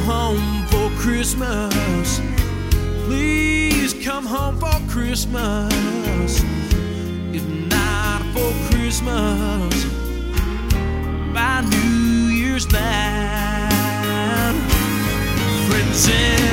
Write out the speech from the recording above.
home for Christmas. Please come home for Christmas. If not for Christmas, by New Year's night. Friends and